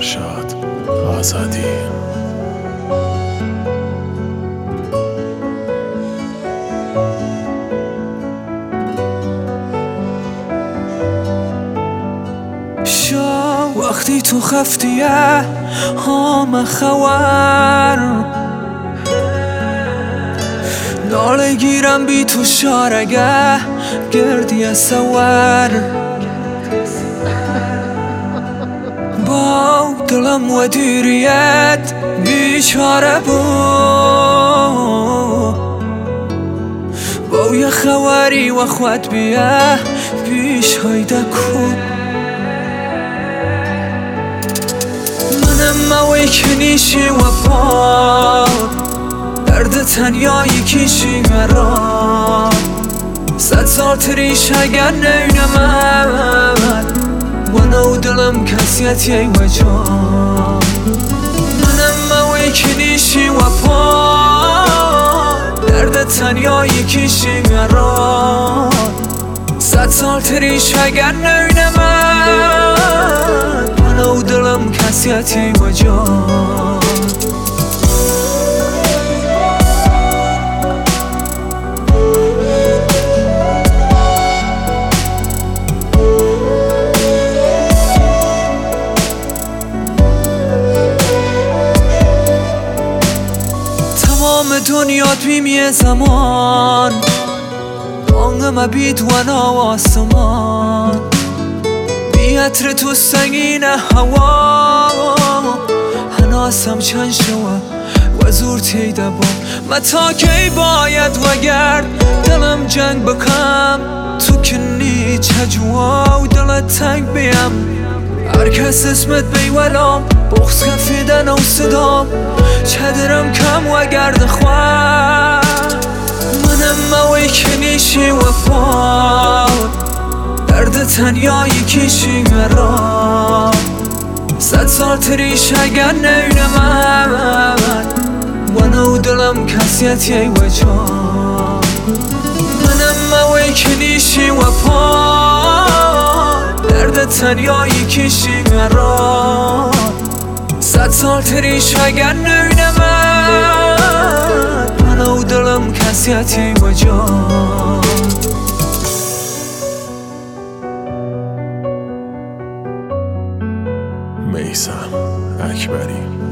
فرشاد آزادی. وقتی تو خفتیه هم خوار ناله گیرم بی تو شارگه گردی سوار با دلم و دیریت بیچاره بود با یه خواری و خود بیه بیش هایده کو موی کنیشی و پا درد تنیایی کشی مرا 100 سال تریش اگر نینمد و نو دلم کسیتی و جا منم موی کنیشی و پا درد تنیایی کشی مرا 100 سال تریش اگر نینمد و دلم کسیتی و جا تمام دنیات بیمیه زمان آنگم بید و نا آسمان عطر تو سنگین هوا هناسم چند شوا و زور تیده با متا کی باید وگرد دلم جنگ بکم تو کنی چجوا و دلت تنگ بیم هر کس اسمت بیولام بغز کفیدن و صدام چدرم کم و گرد خواه منم موی کنیشی و پاد درد تنیایی کشی مرا 100 سال تریش اگر نینمد و نو دلم کسیتی و جا منم موی کنیشی و پا درد تنیایی کشی مرا 100 سال تریش اگر نینمد و نو دلم کسیتی و جا میثم اکبری.